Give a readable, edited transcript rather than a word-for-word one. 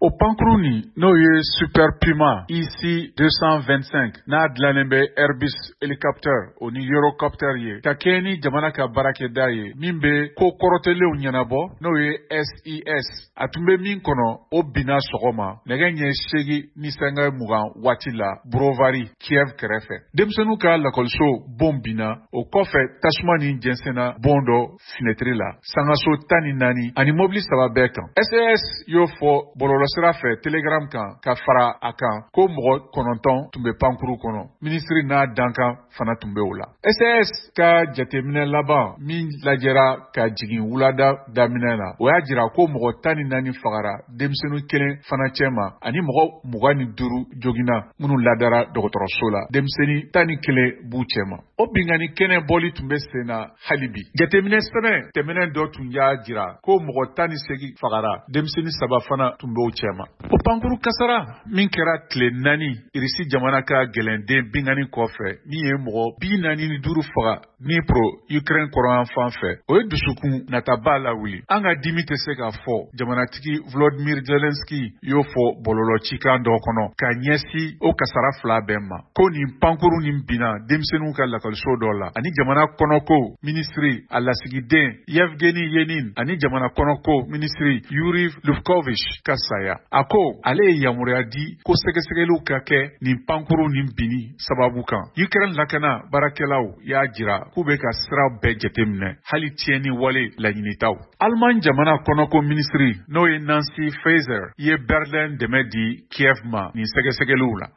O pankuru nin n'o ye Super Puma EC 225 n'a dilannen bɛ Airbus hélicoptère o ni Eurocopter ye ka kɛ ni jamana ka baarakɛda ye min bɛ ko kɔrɔtɛlenw ɲɛnabɔ n'o ye SES a tun bɛ min kɔnɔ o binna sɔgɔma nɛgɛ ɲɛ 8 ni sanga 20 waati la Brovary Kiev kɛrɛfɛ. Denmisɛnninw ka lakɔliso bon binna o kɔfɛ tasuma nin jɛnsɛnna bon dɔ fenêtre la sangaso 14 ani mobili 3 bɛɛ kan. SAS y'o fɔ bɔlɔlɔsira fɛ Telegram kan ka fara a kan ko mɔgɔ 9 tun bɛ pankuru kɔnɔ. Ministiri n'a dankan fana tun bɛ o la. SAS ka jateminɛ laban min lajɛra ka jigin wulada daminɛ na o y'a jira ko mɔgɔ 14 fagara denmisɛnnin kelen fana cɛma ani mɔgɔ 25 joginna minnu ladara dɔgɔtɔrɔso la. Denmisɛnnin 11 b'u cɛma. O bingani kɛnɛ bɔli tun bɛ sen na hali bi. Jateminɛ sɛbɛn tɛmɛnen dɔ tun y'a jira ko mɔgɔ 18 fagara denmisɛnnin 3 fana tun b'o cɛma. O pankuru kasara min kɛra tile 4 Irisi jamana ka gɛlɛnden bingani kɔfɛ min ye mɔgɔ 45 faga Dnipro Ukraine kɔrɔyan fan fɛ o ye dusukun nataba la wuli. An ka dimi tɛ se ka fɔ jamanatigi Volodymyr Zelensky y'o fɔ bɔlɔlɔcikan dɔ kɔnɔ ka ɲɛsi o kasara 2 bɛɛ ma ko nin pankuru nin binna denmisɛnninw ka lakɔliso dɔ la ani jamana kɔnɔko minisiri a lasigiden Yevgeny Yenin ani jamana kɔnɔko minisiri Yuri Lufkovich ka saya. A ko ale ye yamaruya di ko sɛgɛsɛgɛliw ka kɛ nin pankuru nin binni sababu kan. Ukraine lakana baarakɛlaw y'a jira k'u bɛ ka sira bɛɛ jateminɛ hali tiɲɛni wale laɲinitaw. Allemagne jamana kɔnɔko minisiri n'o ye Nancy Faeser ye Berlin dɛmɛ di Kiev ma nin sɛgɛsɛgɛliw la.